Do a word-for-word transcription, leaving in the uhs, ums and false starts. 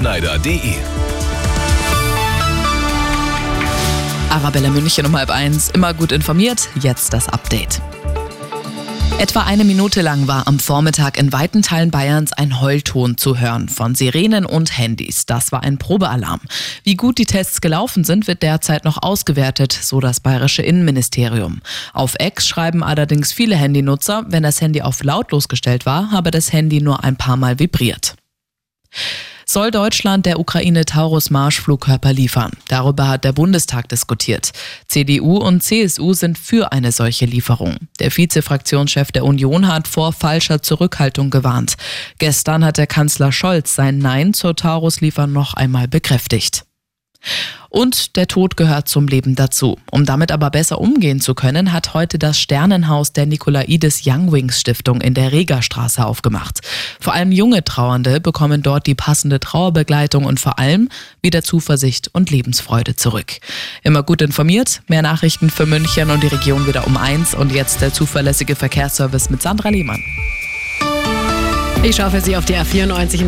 schneider punkt de. Arabella München um halb eins, immer gut informiert, jetzt das Update. Etwa eine Minute lang war am Vormittag in weiten Teilen Bayerns ein Heulton zu hören von Sirenen und Handys. Das war ein Probealarm. Wie gut die Tests gelaufen sind, wird derzeit noch ausgewertet, so das bayerische Innenministerium. Auf X schreiben allerdings viele Handynutzer, wenn das Handy auf lautlos gestellt war, habe das Handy nur ein paar Mal vibriert. Soll Deutschland der Ukraine Taurus-Marschflugkörper liefern? Darüber hat der Bundestag diskutiert. C D U und C S U sind für eine solche Lieferung. Der Vize-Fraktionschef der Union hat vor falscher Zurückhaltung gewarnt. Gestern hat der Kanzler Scholz sein Nein zur Taurus-Lieferung noch einmal bekräftigt. Und der Tod gehört zum Leben dazu. Um damit aber besser umgehen zu können, hat heute das Sternenhaus der Nikolaides Young Wings Stiftung in der Regerstraße aufgemacht. Vor allem junge Trauernde bekommen dort die passende Trauerbegleitung und vor allem wieder Zuversicht und Lebensfreude zurück. Immer gut informiert, mehr Nachrichten für München und die Region wieder um eins und jetzt der zuverlässige Verkehrsservice mit Sandra Lehmann. Ich schaue für Sie auf die A vierundneunzig